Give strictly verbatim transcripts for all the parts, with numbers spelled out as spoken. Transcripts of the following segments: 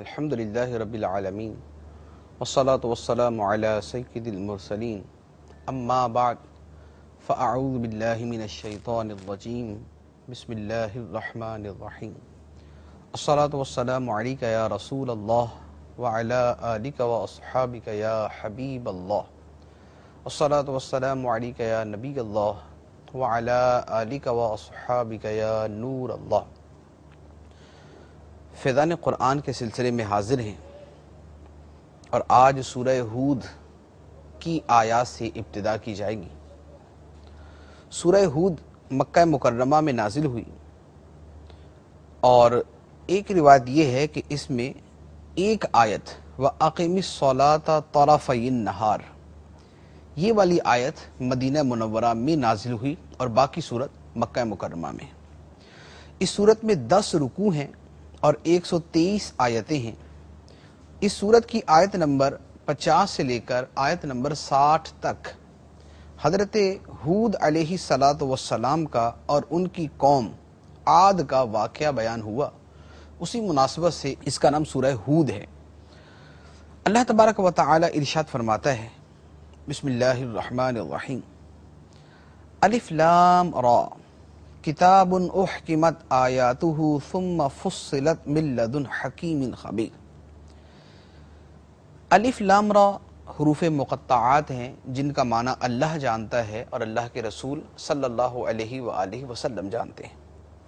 الحمد للہ رب العالمین والصلاة والسلام علی سید المرسلین اما بعد فاعوذ باللہ من الشیطان الرجیم بسم اللہ الرحمن الرحیم الصلاة والسلام علیک یا رسول اللہ وعلی آلک واصحابک یا حبیب اللہ الصلاة والسلام علیک یا نبی اللہ وعلی آلک واصحابک یا نور اللہ۔ فیضان قرآن کے سلسلے میں حاضر ہیں اور آج سورہ ہود کی آیات سے ابتدا کی جائے گی۔ سورہ ہود مکہ مکرمہ میں نازل ہوئی اور ایک روایت یہ ہے کہ اس میں ایک آیت وَأَقِمِ الصَّلَاةَ طَرَفَيِ النَّهَارِ یہ والی آیت مدینہ منورہ میں نازل ہوئی اور باقی سورت مکہ مکرمہ میں۔ اس سورت میں دس رکوع ہیں اور ایک سو تیئیس آیتیں ہیں۔ اس سورت کی آیت نمبر پچاس سے لے کر آیت نمبر ساٹھ تک حضرت ہود علیہ الصلاۃ والسلام کا اور ان کی قوم عاد کا واقعہ بیان ہوا، اسی مناسبت سے اس کا نام سورہ ہود ہے۔ اللہ تبارک و تعالی ارشاد فرماتا ہے، بسم اللہ الرحمن الرحیم، الف لام را کتاب احکمت آیاتہ ثم فصلت من لدن حکیم خبیر۔ الف لام را حروف مقطعات ہیں جن کا معنی اللہ جانتا ہے اور اللہ کے رسول صلی اللہ علیہ وآلہ وسلم جانتے ہیں۔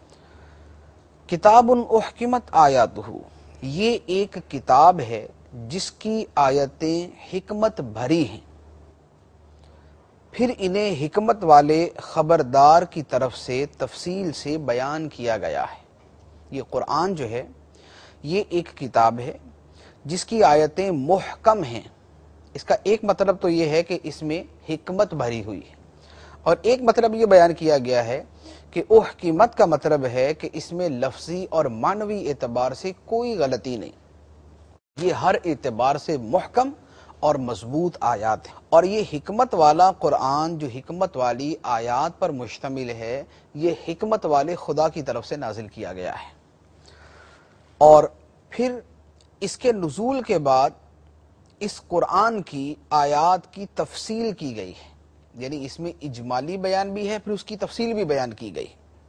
کتاب احکمت آیاتہ یہ ایک کتاب ہے جس کی آیتیں حکمت بھری ہیں، پھر انہیں حکمت والے خبردار کی طرف سے تفصیل سے بیان کیا گیا ہے۔ یہ قرآن جو ہے یہ ایک کتاب ہے جس کی آیتیں محکم ہیں۔ اس کا ایک مطلب تو یہ ہے کہ اس میں حکمت بھری ہوئی ہے، اور ایک مطلب یہ بیان کیا گیا ہے کہ احکمت کا مطلب ہے کہ اس میں لفظی اور معنوی اعتبار سے کوئی غلطی نہیں، یہ ہر اعتبار سے محکم اور مضبوط آیات ہیں۔ اور یہ حکمت والا قرآن جو حکمت والی آیات پر مشتمل ہے، یہ حکمت والے خدا کی طرف سے نازل کیا گیا ہے۔ اور پھر اس کے نزول کے بعد اس قرآن کی آیات کی تفصیل کی گئی ہے، یعنی اس میں اجمالی بیان بھی ہے، پھر اس کی تفصیل بھی بیان کی گئی۔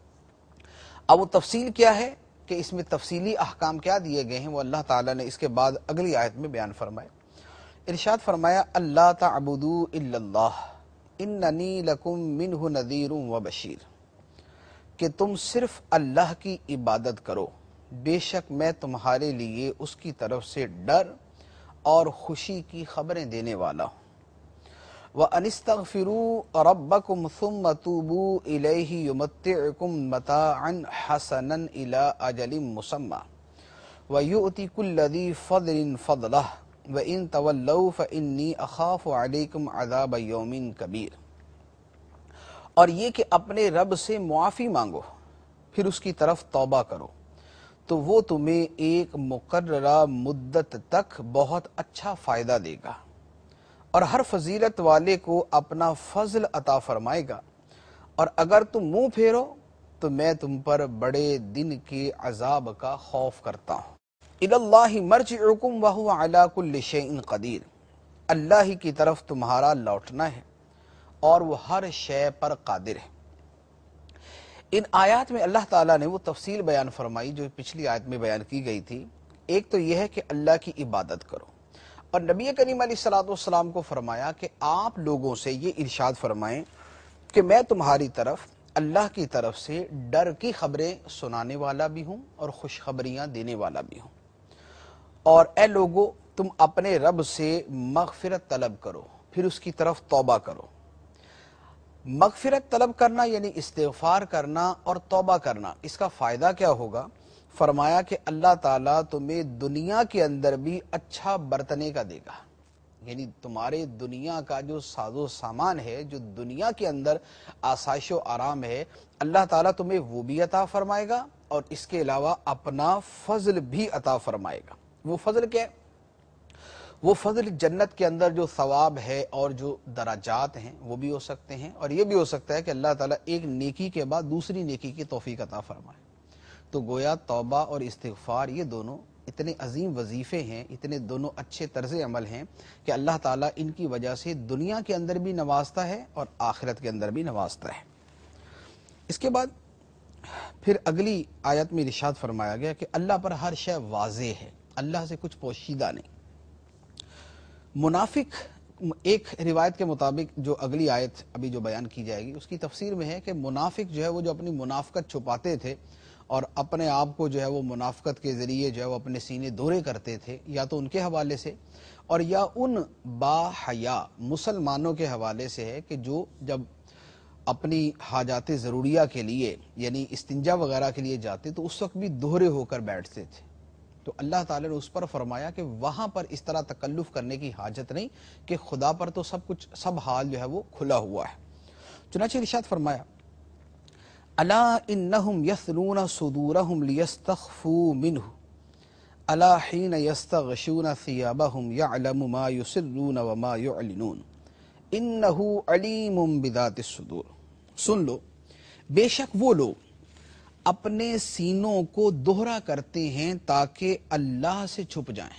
اب وہ تفصیل کیا ہے کہ اس میں تفصیلی احکام کیا دیے گئے ہیں، وہ اللہ تعالیٰ نے اس کے بعد اگلی آیت میں بیان فرمائے۔ ارشاد فرمایا، اللہ تعبدوا الا اللہ اننی لکم منہ نذیر و بشیر، کہ تم صرف اللہ کی عبادت کرو، بے شک میں تمہارے لیے اس کی طرف سے ڈر اور خوشی کی خبریں دینے والا ہوں۔ وَأَنِ اسْتَغْفِرُوا رَبَّكُمْ ثُمَّ تُوبُوا إِلَيْهِ يُمَتِّعْكُمْ مَتَاعًا حَسَنًا إِلَىٰ أَجَلٍ مُّسَمًّى وَيُؤْتِ كُلَّ ذِي فَضْلٍ فَضْلَهُ وَإِن تَوَلَّوْا فَإِنِّي أَخَافُ عَلَيْكُمْ عَذَابَ يَوْمٍ كَبِيرٍ۔ اور یہ کہ اپنے رب سے معافی مانگو، پھر اس کی طرف توبہ کرو تو وہ تمہیں ایک مقررہ مدت تک بہت اچھا فائدہ دے گا، اور ہر فضیلت والے کو اپنا فضل عطا فرمائے گا، اور اگر تم منہ پھیرو تو میں تم پر بڑے دن کے عذاب کا خوف کرتا ہوں۔ الی اللہ مرجعکم وہو علی کل شیء قدیر، اللہ ہی کی طرف تمہارا لوٹنا ہے اور وہ ہر شے پر قادر ہے۔ ان آیات میں اللہ تعالیٰ نے وہ تفصیل بیان فرمائی جو پچھلی آیت میں بیان کی گئی تھی۔ ایک تو یہ ہے کہ اللہ کی عبادت کرو، اور نبی کریم علیہ الصلوۃ والسلام کو فرمایا کہ آپ لوگوں سے یہ ارشاد فرمائیں کہ میں تمہاری طرف اللہ کی طرف سے ڈر کی خبریں سنانے والا بھی ہوں اور خوشخبریاں دینے والا بھی ہوں، اور اے لوگو تم اپنے رب سے مغفرت طلب کرو، پھر اس کی طرف توبہ کرو۔ مغفرت طلب کرنا یعنی استغفار کرنا اور توبہ کرنا، اس کا فائدہ کیا ہوگا؟ فرمایا کہ اللہ تعالیٰ تمہیں دنیا کے اندر بھی اچھا برتنے کا دے گا، یعنی تمہارے دنیا کا جو ساز و سامان ہے، جو دنیا کے اندر آسائش و آرام ہے، اللہ تعالیٰ تمہیں وہ بھی عطا فرمائے گا، اور اس کے علاوہ اپنا فضل بھی عطا فرمائے گا۔ وہ فضل کیا ہے؟ وہ فضل جنت کے اندر جو ثواب ہے اور جو درجات ہیں وہ بھی ہو سکتے ہیں، اور یہ بھی ہو سکتا ہے کہ اللہ تعالیٰ ایک نیکی کے بعد دوسری نیکی کی توفیق عطا فرمائے۔ تو گویا توبہ اور استغفار یہ دونوں اتنے عظیم وظیفے ہیں، اتنے دونوں اچھے طرز عمل ہیں کہ اللہ تعالیٰ ان کی وجہ سے دنیا کے اندر بھی نوازتا ہے اور آخرت کے اندر بھی نوازتا ہے۔ اس کے بعد پھر اگلی آیت میں ارشاد فرمایا گیا کہ اللہ پر ہر شے واضح ہے، اللہ سے کچھ پوشیدہ نہیں۔ منافق، ایک روایت کے مطابق جو اگلی آیت ابھی جو بیان کی جائے گی اس کی تفسیر میں ہے کہ منافق جو ہے وہ جو اپنی منافقت چھپاتے تھے اور اپنے آپ کو جو ہے وہ منافقت کے ذریعے جو ہے وہ اپنے سینے دورے کرتے تھے، یا تو ان کے حوالے سے اور یا ان با حیا مسلمانوں کے حوالے سے ہے کہ جو جب اپنی حاجات ضروریہ کے لیے یعنی استنجا وغیرہ کے لیے جاتے تو اس وقت بھی دوہرے ہو کر بیٹھتے تھے۔ تو اللہ تعالیٰ نے اس پر فرمایا کہ وہاں پر اس طرح تکلف کرنے کی حاجت نہیں کہ خدا پر تو سب کچھ سب حال جو ہے وہ کھلا ہوا ہے۔ چنانچہ ارشاد فرمایا الا انہم یثنون صدورہم لیستخفوا منہ الا حین یستغشون ثیابہم یعلم ما یسرون وما یعلنون انہ علیم بذات الصدور۔ سن لو، بے شک وہ لوگ اپنے سینوں کو دوہرا کرتے ہیں تاکہ اللہ سے چھپ جائیں۔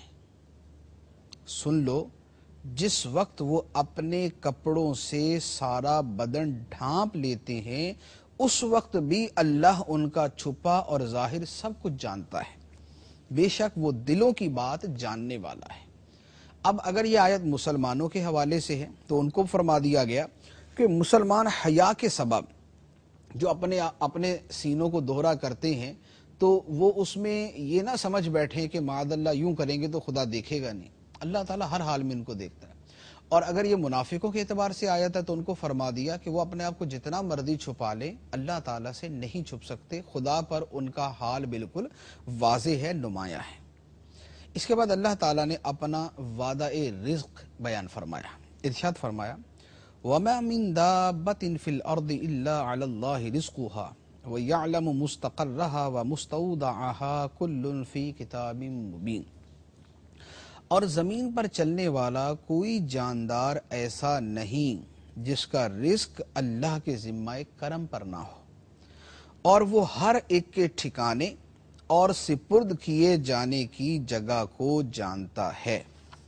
سن لو، جس وقت وہ اپنے کپڑوں سے سارا بدن ڈھانپ لیتے ہیں اس وقت بھی اللہ ان کا چھپا اور ظاہر سب کچھ جانتا ہے، بے شک وہ دلوں کی بات جاننے والا ہے۔ اب اگر یہ آیت مسلمانوں کے حوالے سے ہے تو ان کو فرما دیا گیا کہ مسلمان حیا کے سبب جو اپنے اپنے سینوں کو دوہرا کرتے ہیں تو وہ اس میں یہ نہ سمجھ بیٹھیں کہ معاذ اللہ یوں کریں گے تو خدا دیکھے گا نہیں، اللہ تعالیٰ ہر حال میں ان کو دیکھتا ہے۔ اور اگر یہ منافقوں کے اعتبار سے آیت ہے تو ان کو فرما دیا کہ وہ اپنے آپ کو جتنا مرضی چھپا لیں اللہ تعالیٰ سے نہیں چھپ سکتے، خدا پر ان کا حال بالکل واضح ہے، نمایاں ہے۔ اس کے بعد اللہ تعالیٰ نے اپنا وعدہ رزق بیان فرمایا، ارشاد فرمایا وَمَا مِن دَابَّةٍ فِي الْأَرْضِ إِلَّا عَلَى اللَّهِ رِزْقُهَا وَيَعْلَمُ مُسْتَقَرَّهَا وَمُسْتَوْدَعَهَا كُلٌّ فِي كِتَابٍ مُبِينٍ۔ اور زمین پر چلنے والا کوئی جاندار ایسا نہیں جس کا رزق اللہ کے ذمہ کرم پر نہ ہو، اور وہ ہر ایک کے ٹھکانے اور سپرد کیے جانے کی جگہ کو جانتا ہے۔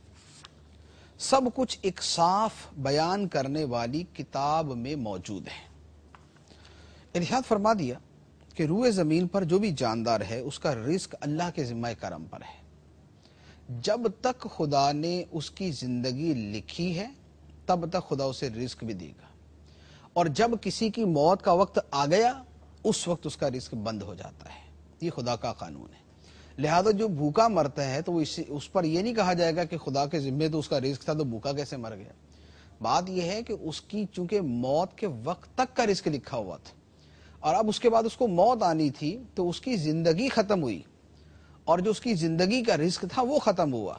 سب کچھ ایک صاف بیان کرنے والی کتاب میں موجود ہے۔ ارشاد فرما دیا کہ روئے زمین پر جو بھی جاندار ہے اس کا رزق اللہ کے ذمہ کرم پر ہے۔ جب تک خدا نے اس کی زندگی لکھی ہے تب تک خدا اسے رزق بھی دے گا، اور جب کسی کی موت کا وقت آ گیا اس وقت اس کا رزق بند ہو جاتا ہے۔ یہ خدا کا قانون ہے۔ لہذا جو بھوکا مرتا ہے تو اس اس پر یہ نہیں کہا جائے گا کہ خدا کے ذمے تو اس کا رزق تھا تو بھوکا کیسے مر گیا۔ بات یہ ہے کہ اس کی چونکہ موت کے وقت تک کا رزق لکھا ہوا تھا اور اب اس کے بعد اس کو موت آنی تھی تو اس کی زندگی ختم ہوئی، اور جو اس کی زندگی کا رزق تھا وہ ختم ہوا۔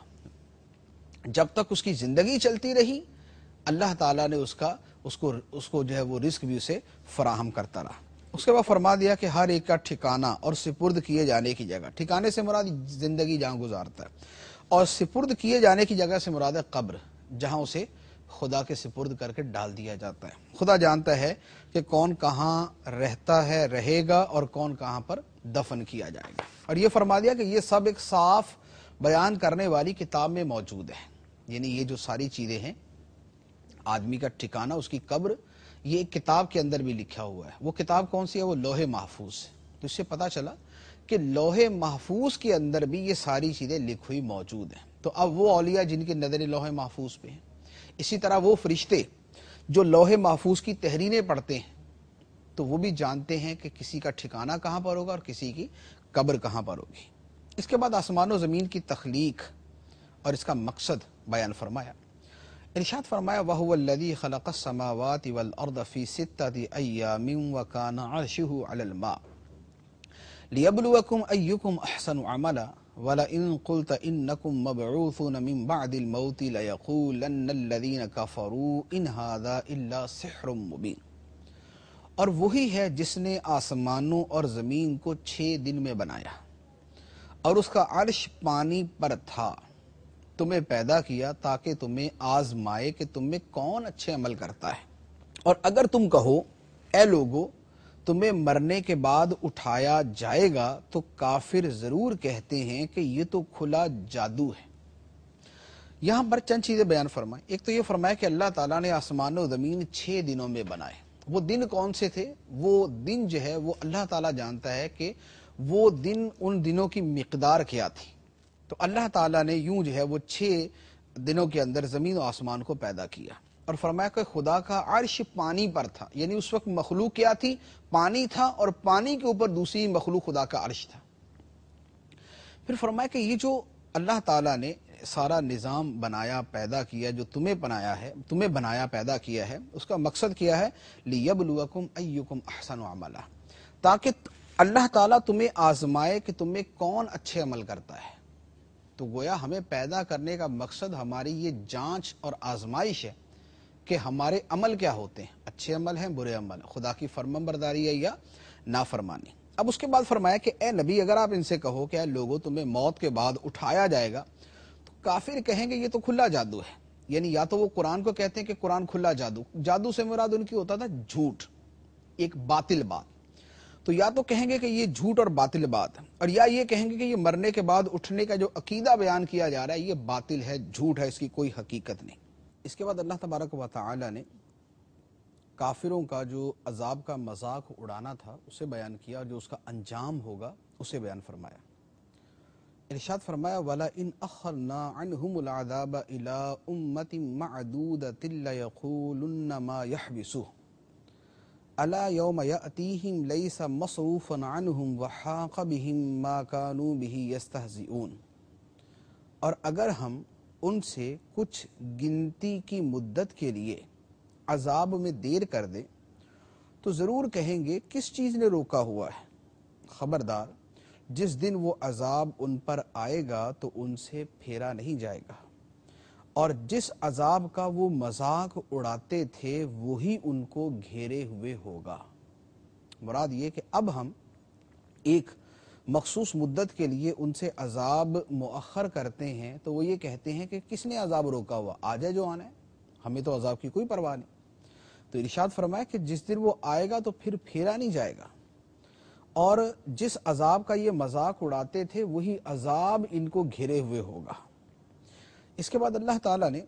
جب تک اس کی زندگی چلتی رہی اللہ تعالیٰ نے اس کا اس کو اس کو جو ہے وہ رزق بھی اسے فراہم کرتا رہا۔ اس کے بعد فرما دیا کہ ہر ایک کا ٹھکانہ اور سپرد کیے جانے کی جگہ، ٹھکانے سے مراد زندگی جہاں گزارتا ہے، اور سپرد کیے جانے کی جگہ سے مراد ہے قبر، جہاں اسے خدا کے سپرد کر کے ڈال دیا جاتا ہے۔ خدا جانتا ہے کہ کون کہاں رہتا ہے رہے گا اور کون کہاں پر دفن کیا جائے گا، اور یہ فرما دیا کہ یہ سب ایک صاف بیان کرنے والی کتاب میں موجود ہے۔ یعنی یہ جو ساری چیزیں ہیں، آدمی کا ٹھکانہ، اس کی قبر، یہ ایک کتاب کے اندر بھی لکھا ہوا ہے۔ وہ کتاب کون سی ہے؟ وہ لوح محفوظ ہے۔ تو اس سے پتہ چلا کہ لوح محفوظ کے اندر بھی یہ ساری چیزیں لکھی ہوئی موجود ہیں۔ تو اب وہ اولیاء جن کی نظر لوح محفوظ پہ ہیں، اسی طرح وہ فرشتے جو لوح محفوظ کی تحریریں پڑھتے ہیں تو وہ بھی جانتے ہیں کہ کسی کا ٹھکانہ کہاں پر ہوگا اور کسی کی قبر کہاں پر ہوگی۔ اس کے بعد آسمان و زمین کی تخلیق اور اس کا مقصد بیان فرمایا۔ ارشاد فرمایا وَهُوَ الَّذِي خَلَقَ السَّمَاوَاتِ وَالْأَرْضَ فِي سِتَّةِ أَيَّامٍ وَكَانَ عَرْشُهُ عَلَى الْمَاءِ لِيَبْلُوَكُمْ أَيُّكُمْ أَحْسَنُ عَمَلًا وَلَئِن قُلْتَ إِنَّكُمْ مَبْعُوثُونَ مِنْ بَعْدِ الْمَوْتِ لَيَقُولَنَّ الَّذِينَ كَفَرُوا إِنْ هَذَا إِلَّا سِحْرٌ مُبِينٌ۔ اور وہی ہے جس نے آسمانوں اور زمین کو چھ دن میں بنایا اور اس کا عرش پانی پر تھا، تمہیں پیدا کیا تاکہ تمہیں آزمائے کہ تم میں کون اچھے عمل کرتا ہے۔ اور اگر تم کہو اے لوگو تمہیں مرنے کے بعد اٹھایا جائے گا تو کافر ضرور کہتے ہیں کہ یہ تو کھلا جادو ہے۔ یہاں پر چند چیزیں بیان فرمائیں۔ ایک تو یہ فرمایا کہ اللہ تعالیٰ نے آسمان و زمین چھ دنوں میں بنائے۔ وہ دن کون سے تھے؟ وہ دن جو ہے وہ اللہ تعالیٰ جانتا ہے کہ وہ دن ان دنوں کی مقدار کیا تھی۔ تو اللہ تعالیٰ نے یوں جو ہے وہ چھ دنوں کے اندر زمین و آسمان کو پیدا کیا، اور فرمایا کہ خدا کا عرش پانی پر تھا، یعنی اس وقت مخلوق کیا تھی؟ پانی تھا، اور پانی کے اوپر دوسری مخلوق خدا کا عرش تھا۔ پھر فرمایا کہ یہ جو اللہ تعالیٰ نے سارا نظام بنایا پیدا کیا، جو تمہیں بنایا ہے تمہیں بنایا پیدا کیا ہے، اس کا مقصد کیا ہے؟ لِيَبْلُوَكُمْ أَيُّكُمْ أَحْسَنُ عَمَلًا، تاکہ اللہ تعالیٰ تمہیں آزمائے کہ تمہیں کون اچھے عمل کرتا ہے۔ تو گویا ہمیں پیدا کرنے کا مقصد ہماری یہ جانچ اور آزمائش ہے کہ ہمارے عمل کیا ہوتے ہیں، اچھے عمل ہیں، برے عمل، خدا کی فرمانبرداری ہے یا نافرمانی۔ اب اس کے بعد فرمایا کہ اے نبی، اگر آپ ان سے کہو کہ اے لوگوں تمہیں موت کے بعد اٹھایا جائے گا، تو کافر کہیں گے یہ تو کھلا جادو ہے۔ یعنی یا تو وہ قرآن کو کہتے ہیں کہ قرآن کھلا جادو، جادو سے مراد ان کی ہوتا تھا جھوٹ، ایک باطل بات، تو یا تو کہیں گے کہ یہ جھوٹ اور باطل بات ہے، اور یا یہ کہیں گے کہ یہ مرنے کے بعد اٹھنے کا جو عقیدہ بیان کیا جا رہا ہے یہ باطل ہے، جھوٹ ہے، اس کی کوئی حقیقت نہیں۔ اس کے بعد اللہ تبارک و تعالی نے کافروں کا جو عذاب کا مذاق اڑانا تھا اسے بیان کیا، اور جو اس کا انجام ہوگا اسے بیان فرمایا۔ ارشاد فرمایا وَلَئِنْ أَخَّرْنَا عَنْهُمُ الْعَذَابَ إِلَىٰ أُمَّةٍ مَّعْدُودَةٍ لَيَقُولُنَّ مَا يَحْبِسُهُ أَلَا يَوْمَ يَأْتِيهِمْ لَيْسَ مَصْرُوفًا عَنْهُمْ وَحَاقَ بِهِمْ مَا كَانُوا بِهِ يَسْتَهْزِئُونَ، اور اگر ہم ان سے کچھ گنتی کی مدت کے لیے عذاب میں دیر کر دیں تو ضرور کہیں گے کس چیز نے روکا ہوا ہے۔ خبردار، جس دن وہ عذاب ان پر آئے گا تو ان سے پھیرا نہیں جائے گا، اور جس عذاب کا وہ مذاق اڑاتے تھے وہی ان کو گھیرے ہوئے ہوگا۔ مراد یہ کہ اب ہم ایک مخصوص مدت کے لیے ان سے عذاب مؤخر کرتے ہیں تو وہ یہ کہتے ہیں کہ کس نے عذاب روکا ہوا، آ جائے جو آنا ہے، ہمیں تو عذاب کی کوئی پرواہ نہیں۔ تو ارشاد فرمایا کہ جس دن وہ آئے گا تو پھر پھیرا نہیں جائے گا، اور جس عذاب کا یہ مذاق اڑاتے تھے وہی عذاب ان کو گھرے ہوئے ہوگا۔ اس کے بعد اللہ تعالیٰ نے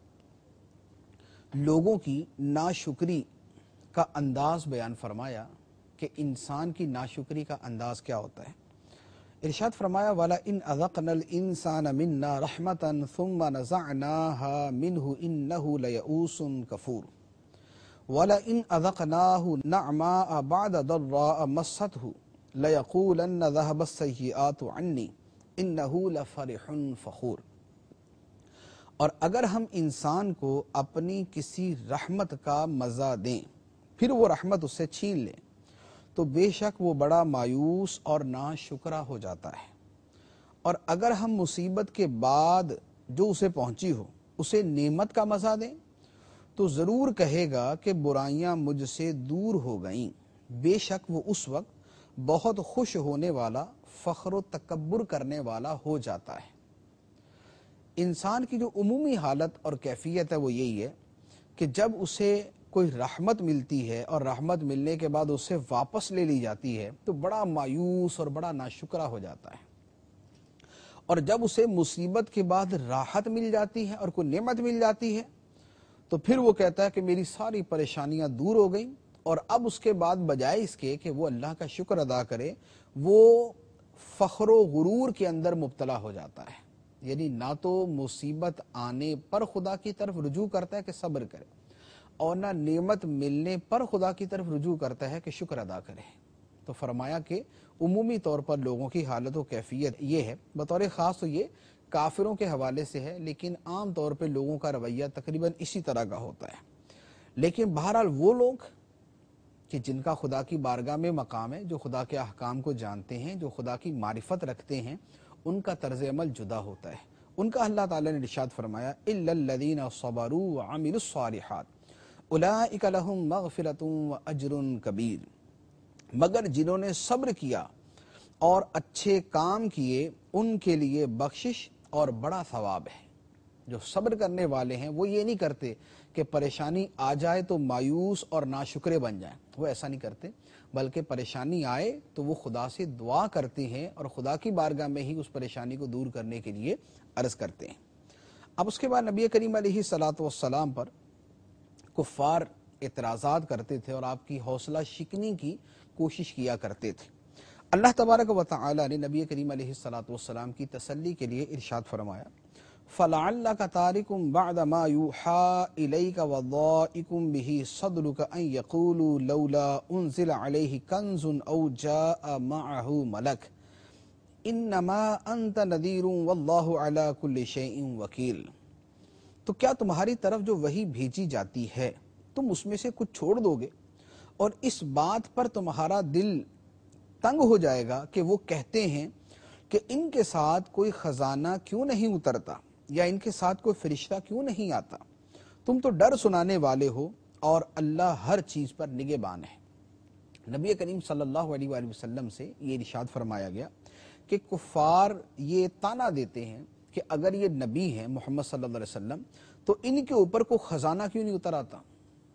لوگوں کی ناشکری کا انداز بیان فرمایا کہ انسان کی ناشکری کا انداز کیا ہوتا ہے۔ ارشاد فرمایا وَلَئِنْ أَذَقْنَا الْإِنسَانَ مِنَّا رَحْمَةً ثُمَّ نَزَعْنَاهَا مِنْهُ إِنَّهُ لَيَئُوسٌ كَفُورٌ وَلَئِنْ أَذَقْنَاهُ نَعْمَاءَ بَعْدَ ضَرَّاءَ مَسَّتْهُ لَيَقُولَنَّ ذَهَبَ السَّيِّئَاتُ عَنِّي إِنَّهُ لَفَرِحٌ فَخُورٌ، اور اگر ہم انسان کو اپنی کسی رحمت کا مزہ دیں پھر وہ رحمت اس سے چھین لیں تو بے شک وہ بڑا مایوس اور ناشکرا ہو جاتا ہے، اور اگر ہم مصیبت کے بعد جو اسے پہنچی ہو اسے نعمت کا مزہ دیں تو ضرور کہے گا کہ برائیاں مجھ سے دور ہو گئیں، بے شک وہ اس وقت بہت خوش ہونے والا، فخر و تکبر کرنے والا ہو جاتا ہے۔ انسان کی جو عمومی حالت اور کیفیت ہے وہ یہی ہے کہ جب اسے کوئی رحمت ملتی ہے اور رحمت ملنے کے بعد اسے واپس لے لی جاتی ہے تو بڑا مایوس اور بڑا ناشکرا ہو جاتا ہے، اور جب اسے مصیبت کے بعد راحت مل جاتی ہے اور کوئی نعمت مل جاتی ہے تو پھر وہ کہتا ہے کہ میری ساری پریشانیاں دور ہو گئیں، اور اب اس کے بعد بجائے اس کے کہ وہ اللہ کا شکر ادا کرے وہ فخر و غرور کے اندر مبتلا ہو جاتا ہے۔ یعنی نہ تو مصیبت آنے پر خدا کی طرف رجوع کرتا ہے کہ صبر کرے، اور نہ نعمت ملنے پر خدا کی طرف رجوع کرتا ہے کہ شکر ادا کرے۔ تو فرمایا کہ عمومی طور پر لوگوں کی حالت و کیفیت یہ ہے، بطور خاص تو یہ کافروں کے حوالے سے ہے، لیکن عام طور پہ لوگوں کا رویہ تقریباً اسی طرح کا ہوتا ہے۔ لیکن بہرحال وہ لوگ کہ جن کا خدا کی بارگاہ میں مقام ہے، جو خدا کے احکام کو جانتے ہیں، جو خدا کی معرفت رکھتے ہیں، ان کا طرز عمل جدا ہوتا ہے۔ ان کا اللہ تعالیٰ نے ارشاد فرمایا إِلَّا الَّذِينَ صَبَرُوا وَعَمِلُوا الصَّالِحَاتِ أُولَٰئِكَ لَهُم مَّغْفِرَةٌ وَأَجْرٌ كَبِيرٌ، مگر جنہوں نے صبر کیا اور اچھے کام کیے ان کے لیے بخشش اور بڑا ثواب ہے۔ جو صبر کرنے والے ہیں وہ یہ نہیں کرتے کہ پریشانی آ جائے تو مایوس اور ناشکرے بن جائیں، وہ ایسا نہیں کرتے، بلکہ پریشانی آئے تو وہ خدا سے دعا کرتے ہیں اور خدا کی بارگاہ میں ہی اس پریشانی کو دور کرنے کے لیے عرض کرتے ہیں۔ اب اس کے بعد نبی کریم علیہ الصلوۃ والسلام پر کفار اعتراضات کرتے تھے اور آپ کی حوصلہ شکنی کی کوشش کیا کرتے تھے۔ اللہ تبارک و تعالی نے نبی کریم علیہ الصلوۃ والسلام کی تسلی کے لیے ارشاد فرمایا، فَلَعَلَّكَ تَارِكٌ بَعْدَ مَا يُوحَىٰ إِلَيْكَ وَضَائِقٌ بِهِ صَدْرُكَ أَن يَقُولُوا لَوْلَا أُنزِلَ عَلَيْهِ كَنزٌ أَوْ جَاءَ مَعَهُ مَلَكٌ إِنَّمَا أَنتَ نَذِيرٌ وَاللَّهُ عَلَىٰ كُلِّ شَيْءٍ وَكِيلٌ۔ تو کیا تمہاری طرف جو وحی بھیجی جاتی ہے تم اس میں سے کچھ چھوڑ دو گے اور اس بات پر تمہارا دل تنگ ہو جائے گا کہ وہ کہتے ہیں کہ ان کے ساتھ کوئی خزانہ کیوں نہیں اترتا یا ان کے ساتھ کوئی فرشتہ کیوں نہیں آتا؟ تم تو ڈر سنانے والے ہو اور اللہ ہر چیز پر نگہبان ہے۔ نبی کریم صلی اللہ علیہ وآلہ وسلم سے یہ ارشاد فرمایا گیا کہ کفار یہ تانا دیتے ہیں کہ اگر یہ نبی ہیں محمد صلی اللہ علیہ وسلم تو ان کے اوپر کوئی خزانہ کیوں نہیں اتر آتا،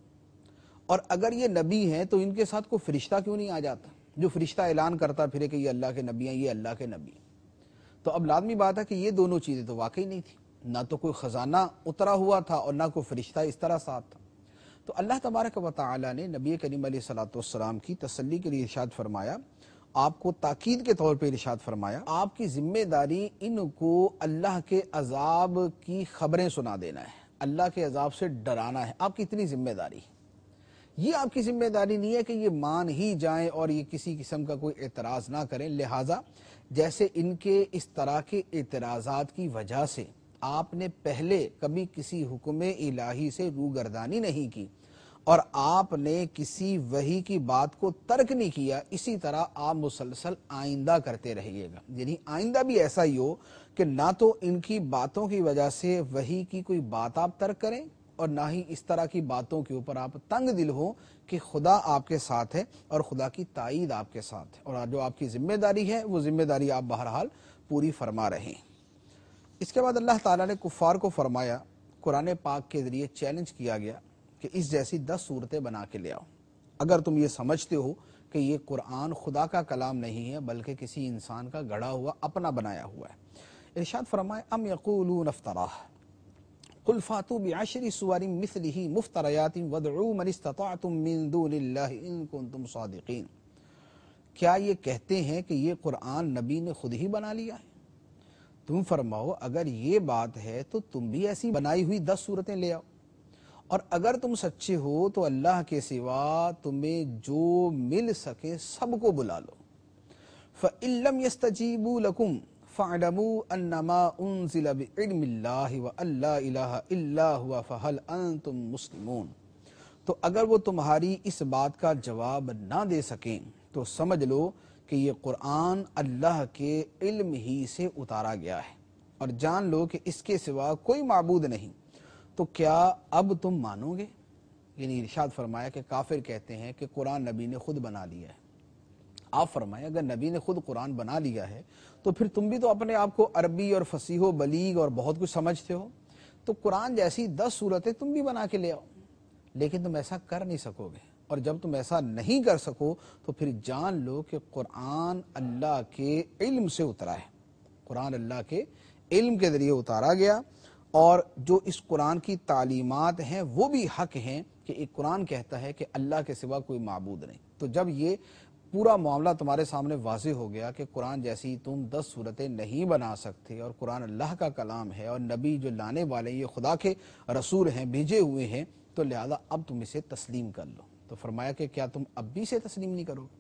اور اگر یہ نبی ہیں تو ان کے ساتھ کوئی فرشتہ کیوں نہیں آ جاتا جو فرشتہ اعلان کرتا پھرے کہ یہ اللہ کے نبی ہیں، یہ اللہ کے نبی ہیں۔ تو اب لازمی بات ہے کہ یہ دونوں چیزیں تو واقعی نہیں تھی، نہ تو کوئی خزانہ اترا ہوا تھا اور نہ کوئی فرشتہ اس طرح ساتھ تھا۔ تو اللہ تبارک و تعالی نے نبی کریم علیہ الصلوۃ والسلام کی تسلی کے لیے ارشاد فرمایا، آپ کو تاکید کے طور پہ ارشاد فرمایا، آپ کی ذمہ داری ان کو اللہ کے عذاب کی خبریں سنا دینا ہے، اللہ کے عذاب سے ڈرانا ہے، آپ کی اتنی ذمہ داری ہے۔ یہ آپ کی ذمہ داری نہیں ہے کہ یہ مان ہی جائیں اور یہ کسی قسم کا کوئی اعتراض نہ کریں، لہٰذا جیسے ان کے اس طرح کے اعتراضات کی وجہ سے آپ نے پہلے کبھی کسی حکم الہی سے روگردانی نہیں کی اور آپ نے کسی وحی کی بات کو ترک نہیں کیا، اسی طرح آپ مسلسل آئندہ کرتے رہیے گا، یعنی آئندہ بھی ایسا ہی ہو کہ نہ تو ان کی باتوں کی وجہ سے وحی کی کوئی بات آپ ترک کریں اور نہ ہی اس طرح کی باتوں کے اوپر آپ تنگ دل ہو کہ خدا آپ کے ساتھ ہے اور خدا کی تائید آپ کے ساتھ ہے، اور جو آپ کی ذمہ داری ہے وہ ذمہ داری آپ بہرحال پوری فرما رہے ہیں۔ اس کے بعد اللہ تعالیٰ نے کفار کو فرمایا، قرآن پاک کے ذریعے چیلنج کیا گیا کہ اس جیسی دس صورتیں بنا کے لے آؤ اگر تم یہ سمجھتے ہو کہ یہ قرآن خدا کا کلام نہیں ہے بلکہ کسی انسان کا گڑھا ہوا اپنا بنایا ہوا ہے۔ ارشاد فرمائے، ام یقولون افتراہ قل فاتوا بعشر سور مثلہ مفتریات وادعوا من استطعتم من دون اللہ ان کنتم صادقین۔ کیا یہ کہتے ہیں کہ یہ قرآن نبی نے خود ہی بنا لیا ہے؟ تم فرماؤ اگر یہ بات ہے تو تم بھی ایسی بنائی ہوئی دس صورتیں لے آؤ، اور اگر تم سچے ہو تو اللہ کے سوا تمہیں جو مل سکے سب کو بلا لو۔ فَإِن لَّمْ يَسْتَجِيبُوا لَكُمْ فَاعْلَمُوا أَنَّمَا أُنزِلَ بِعِلْمِ اللَّهِ وَأَن لَّا إِلَٰهَ إِلَّا هُوَ فَهَلْ أَنتُم مُّسْلِمُونَ۔ تو اگر وہ تمہاری اس بات کا جواب نہ دے سکیں تو سمجھ لو کہ یہ قرآن اللہ کے علم ہی سے اتارا گیا ہے، اور جان لو کہ اس کے سوا کوئی معبود نہیں، تو کیا اب تم مانو گے؟ یعنی ارشاد فرمایا کہ کافر کہتے ہیں کہ قرآن نبی نے خود بنا لیا ہے۔ آپ فرمائیں اگر نبی نے خود قرآن بنا لیا ہے تو پھر تم بھی تو اپنے آپ کو عربی اور فصیح و بلیغ اور بہت کچھ سمجھتے ہو، تو قرآن جیسی دس صورتیں تم بھی بنا کے لے آؤ، لیکن تم ایسا کر نہیں سکو گے، اور جب تم ایسا نہیں کر سکو تو پھر جان لو کہ قرآن اللہ کے علم سے اترا ہے، قرآن اللہ کے علم کے ذریعے اتارا گیا، اور جو اس قرآن کی تعلیمات ہیں وہ بھی حق ہیں کہ ایک قرآن کہتا ہے کہ اللہ کے سوا کوئی معبود نہیں۔ تو جب یہ پورا معاملہ تمہارے سامنے واضح ہو گیا کہ قرآن جیسی تم دس صورتیں نہیں بنا سکتے اور قرآن اللہ کا کلام ہے اور نبی جو لانے والے یہ خدا کے رسول ہیں، بھیجے ہوئے ہیں، تو لہذا اب تم اسے تسلیم کر لو۔ تو فرمایا کہ کیا تم اب بھی اسے تسلیم نہیں کرو؟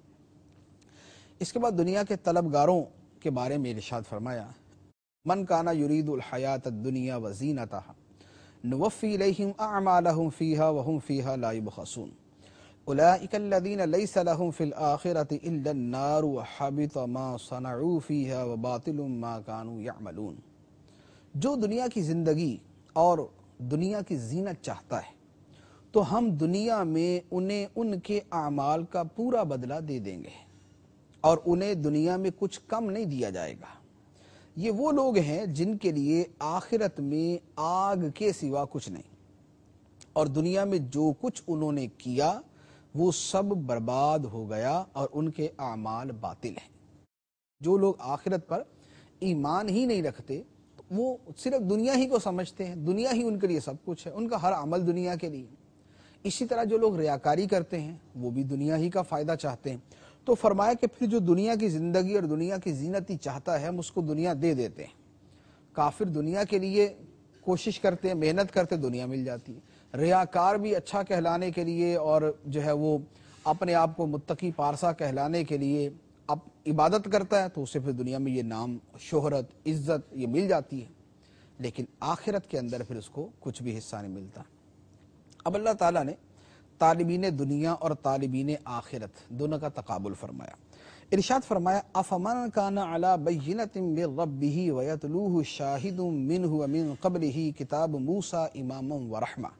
اس کے بعد دنیا کے طلبگاروں کے بارے میں ارشاد فرمایا، من کانا یرید الحیات الدنیا وزینتها نوفی الیہم اعمالہم فیہا وہم فیہا لا یبخسون اولئک الذین لیس لہم فی الآخرۃ الا النار وحبط ما صنعوا فیہا وباطل ما کانوا یعملون۔ جو دنیا کی زندگی اور دنیا کی زینت چاہتا ہے تو ہم دنیا میں انہیں ان کے اعمال کا پورا بدلہ دے دیں گے اور انہیں دنیا میں کچھ کم نہیں دیا جائے گا، یہ وہ لوگ ہیں جن کے لیے آخرت میں آگ کے سوا کچھ نہیں، اور دنیا میں جو کچھ انہوں نے کیا وہ سب برباد ہو گیا اور ان کے اعمال باطل ہیں۔ جو لوگ آخرت پر ایمان ہی نہیں رکھتے وہ صرف دنیا ہی کو سمجھتے ہیں، دنیا ہی ان کے لیے سب کچھ ہے، ان کا ہر عمل دنیا کے لیے۔ اسی طرح جو لوگ ریاکاری کرتے ہیں وہ بھی دنیا ہی کا فائدہ چاہتے ہیں۔ تو فرمایا کہ پھر جو دنیا کی زندگی اور دنیا کی زینت ہی چاہتا ہے ہم اس کو دنیا دے دیتے ہیں۔ کافر دنیا کے لیے کوشش کرتے ہیں، محنت کرتے، دنیا مل جاتی ہے۔ ریاکار بھی اچھا کہلانے کے لیے اور جو ہے وہ اپنے آپ کو متقی پارسا کہلانے کے لیے اب عبادت کرتا ہے تو اسے پھر دنیا میں یہ نام، شہرت، عزت یہ مل جاتی ہے، لیکن آخرت کے اندر پھر اس کو کچھ بھی حصہ نہیں ملتا۔ اب اللہ تعالیٰ نے طالبین دنیا اور طالبین آخرت دونوں کا تقابل فرمایا۔ ارشاد فرمایا افمن کان علی بینۃ من ربہ ویتلوہ شاہد منہ ومن قبلہ کتاب موسیٰ اماما ورحمہ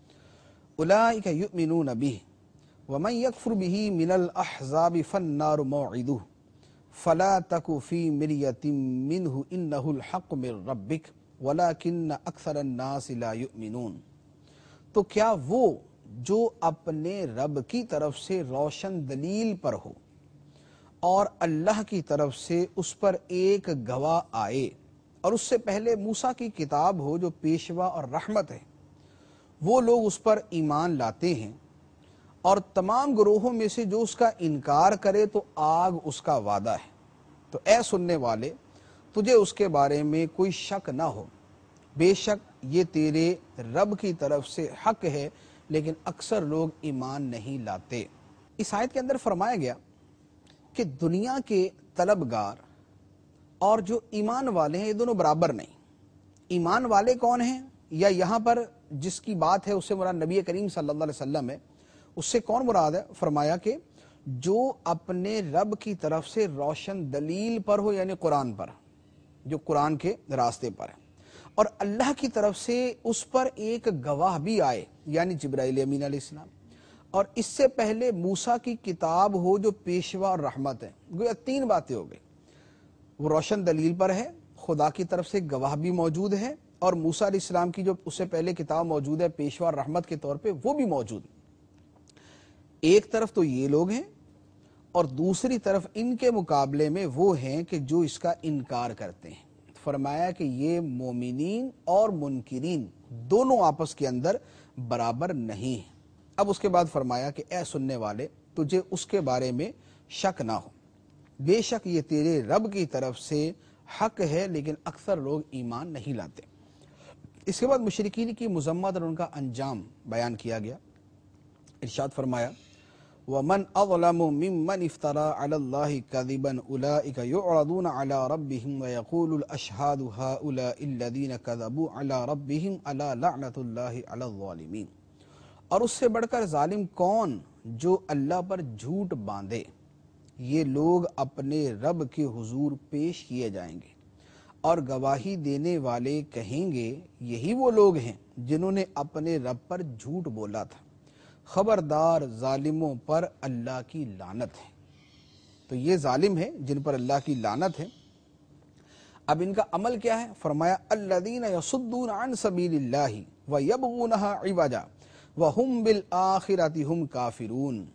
اولئک یؤمنون بہ ومن یکفر بہ من الاحزاب فالنار موعدہ فلا تک فی مریۃ منہ انہ الحق من ربک ولکن اکثر الناس لا یؤمنون۔ تو کیا وہ جو اپنے رب کی طرف سے روشن دلیل پر ہو اور اللہ کی طرف سے اس پر ایک گواہ آئے اور اس سے پہلے موسیٰ کی کتاب ہو جو پیشوا اور رحمت ہے، وہ لوگ اس پر ایمان لاتے ہیں، اور تمام گروہوں میں سے جو اس کا انکار کرے تو آگ اس کا وعدہ ہے۔ تو اے سننے والے، تجھے اس کے بارے میں کوئی شک نہ ہو، بے شک یہ تیرے رب کی طرف سے حق ہے، لیکن اکثر لوگ ایمان نہیں لاتے۔ اس آیت کے اندر فرمایا گیا کہ دنیا کے طلبگار اور جو ایمان والے ہیں یہ دونوں برابر نہیں۔ ایمان والے کون ہیں، یا یہاں پر جس کی بات ہے اس سے مراد نبی کریم صلی اللہ علیہ وسلم ہے، اس سے کون مراد ہے؟ فرمایا کہ جو اپنے رب کی طرف سے روشن دلیل پر ہو، یعنی قرآن پر، جو قرآن کے راستے پر ہے، اور اللہ کی طرف سے اس پر ایک گواہ بھی آئے، یعنی جبرائیل امین علیہ السلام، اور اس سے پہلے موسیٰ کی کتاب ہو جو پیشوا اور رحمت ہے۔ گویا تین باتیں ہو گئی، وہ روشن دلیل پر ہے، خدا کی طرف سے گواہ بھی موجود ہے، اور موسیٰ علیہ السلام کی جو اس سے پہلے کتاب موجود ہے پیشوا اور رحمت کے طور پہ وہ بھی موجود۔ ایک طرف تو یہ لوگ ہیں، اور دوسری طرف ان کے مقابلے میں وہ ہیں کہ جو اس کا انکار کرتے ہیں۔ فرمایا کہ یہ مومنین اور منکرین دونوں آپس کے اندر برابر نہیں ہیں۔ اب اس کے بعد فرمایا کہ اے سننے والے، تجھے اس کے بارے میں شک نہ ہو، بے شک یہ تیرے رب کی طرف سے حق ہے، لیکن اکثر لوگ ایمان نہیں لاتے۔ اس کے بعد مشرکین کی مذمت اور ان کا انجام بیان کیا گیا۔ ارشاد فرمایا وَمَنْ أَظْلَمُ مِمَّنِ افْتَرَى عَلَى اللَّهِ كَذِبًا أُولَئِكَ يُعْرَضُونَ عَلَى رَبِّهِمْ وَيَقُولُ الْأَشْهَادُ هَؤُلَاءِ الَّذِينَ كَذَبُوا عَلَى رَبِّهِمْ أَلَا لَعْنَةُ اللَّهِ عَلَى الظَّالِمِينَ۔ اور اس سے بڑھ کر ظالم کون جو اللہ پر جھوٹ باندھے، یہ لوگ اپنے رب کے حضور پیش کیے جائیں گے اور گواہی دینے والے کہیں گے یہی وہ لوگ ہیں جنہوں نے اپنے رب پر جھوٹ بولا تھا، خبردار ظالموں پر اللہ کی لعنت ہے۔ تو یہ ظالم ہیں جن پر اللہ کی لعنت ہے۔ اب ان کا عمل کیا ہے؟ فرمایا الذین یصدون عن سبیل اللہ ویبغونہا عوجا وہم بالآخرۃ ہم کافرون۔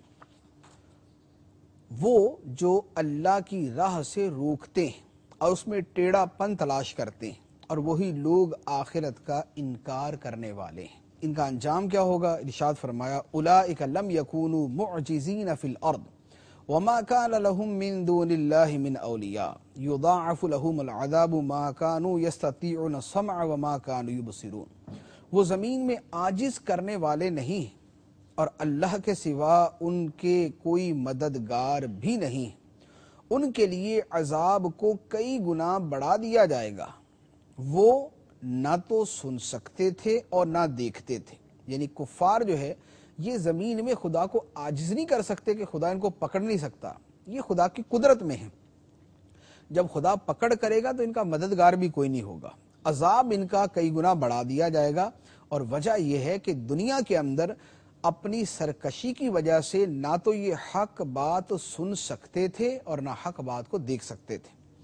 وہ جو اللہ کی راہ سے روکتے ہیں اور اس میں ٹیڑھا پن تلاش کرتے ہیں، اور وہی لوگ آخرت کا انکار کرنے والے ہیں۔ ان کا انجام کیا ہوگا؟ ارشاد فرمایا اولئک لم یکونوا معجزین فی الارض وما کان لهم من دون اللہ من اولیاء یضاعف لهم العذاب ما كانوا یستطیعون السمع وما كانوا یبصرون۔ وہ زمین میں عاجز کرنے والے نہیں ہیں، اور اللہ کے سوا ان کے کوئی مددگار بھی نہیں، ان کے لیے عذاب کو کئی گنا بڑھا دیا جائے گا۔ وہ نہ تو سن سکتے تھے اور نہ دیکھتے تھے، یعنی کفار جو ہے یہ زمین میں خدا کو عاجز نہیں کر سکتے کہ خدا ان کو پکڑ نہیں سکتا، یہ خدا کی قدرت میں ہے۔ جب خدا پکڑ کرے گا تو ان کا مددگار بھی کوئی نہیں ہوگا، عذاب ان کا کئی گنا بڑھا دیا جائے گا۔ اور وجہ یہ ہے کہ دنیا کے اندر اپنی سرکشی کی وجہ سے نہ تو یہ حق بات سن سکتے تھے اور نہ حق بات کو دیکھ سکتے تھے۔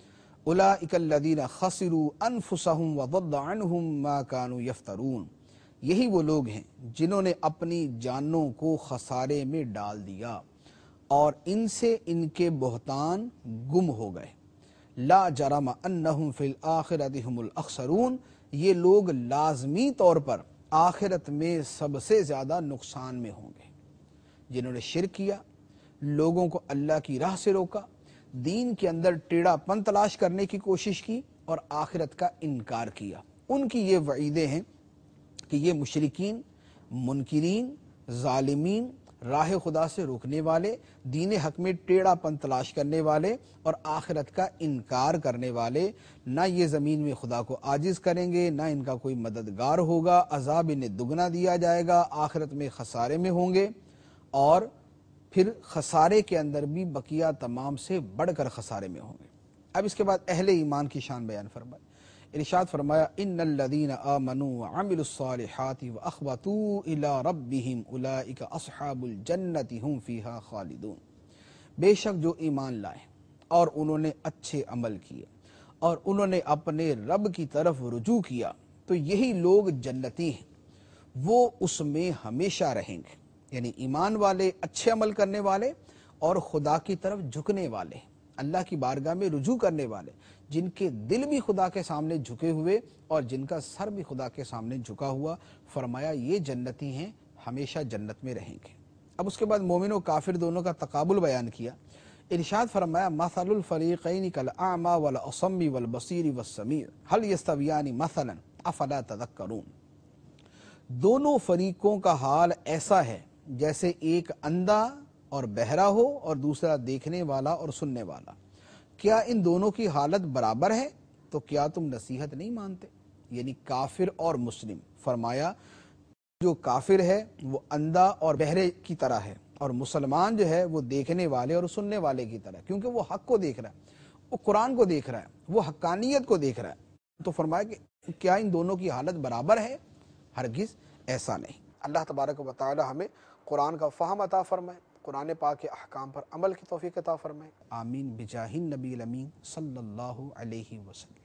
اولئک الذین خسروا انفسهم وضل عنہم ما كانوا یفترون، یہی وہ لوگ ہیں جنہوں نے اپنی جانوں کو خسارے میں ڈال دیا اور ان سے ان کے بہتان گم ہو گئے۔ لا جرم انہم فی الآخرۃ هم الاخسرون، یہ لوگ لازمی طور پر آخرت میں سب سے زیادہ نقصان میں ہوں گے۔ جنہوں نے شرک کیا، لوگوں کو اللہ کی راہ سے روکا، دین کے اندر ٹیڑھا پن تلاش کرنے کی کوشش کی اور آخرت کا انکار کیا، ان کی یہ وعیدیں ہیں کہ یہ مشرکین، منکرین، ظالمین، راہ خدا سے روکنے والے، دین حق میں ٹیڑھا پن تلاش کرنے والے اور آخرت کا انکار کرنے والے، نہ یہ زمین میں خدا کو عاجز کریں گے، نہ ان کا کوئی مددگار ہوگا، عذاب انہیں دگنا دیا جائے گا، آخرت میں خسارے میں ہوں گے، اور پھر خسارے کے اندر بھی بقیہ تمام سے بڑھ کر خسارے میں ہوں گے۔ اب اس کے بعد اہل ایمان کی شان بیان فرمائے۔ ارشاد فرمایا ان الذین آمنوا وعملوا الصالحات واخبتوا الی ربہم اولئک اصحاب الجنۃ هم فیہا خالدون، بے شک جو ایمان لائے اور انہوں نے اچھے عمل کیے اور انہوں نے اپنے رب کی طرف رجوع کیا تو یہی لوگ جنتی ہیں، وہ اس میں ہمیشہ رہیں گے۔ یعنی ایمان والے، اچھے عمل کرنے والے اور خدا کی طرف جھکنے والے، اللہ کی بارگاہ میں رجوع کرنے والے، جن کے دل بھی خدا کے سامنے جھکے ہوئے اور جن کا سر بھی خدا کے سامنے جھکا ہوا، فرمایا یہ جنتی ہیں، ہمیشہ جنت میں رہیں گے۔ اب اس کے بعد مومن و کافر دونوں کا تقابل بیان کیا۔ ارشاد فرمایا مثل الفریقین کالاعمی والاصم والبصیر والسمیع هل یستویان مثلا افلا تذکرون، دونوں فریقوں کا حال ایسا ہے جیسے ایک اندھا اور بہرا ہو اور دوسرا دیکھنے والا اور سننے والا، کیا ان دونوں کی حالت برابر ہے؟ تو کیا تم نصیحت نہیں مانتے؟ یعنی کافر اور مسلم، فرمایا جو کافر ہے وہ اندھا اور بہرے کی طرح ہے اور مسلمان جو ہے وہ دیکھنے والے اور سننے والے کی طرح، کیونکہ وہ حق کو دیکھ رہا ہے، وہ قرآن کو دیکھ رہا ہے، وہ حقانیت کو دیکھ رہا ہے۔ تو فرمایا کہ کیا ان دونوں کی حالت برابر ہے؟ ہرگز ایسا نہیں۔ اللہ تبارک و تعالی ہمیں قرآن کا فہم عطا فرمائے، قرآن پاک کے احکام پر عمل کی توفیق عطا فرمائے، آمین بجاہ النبی الامین صلی اللہ علیہ وسلم۔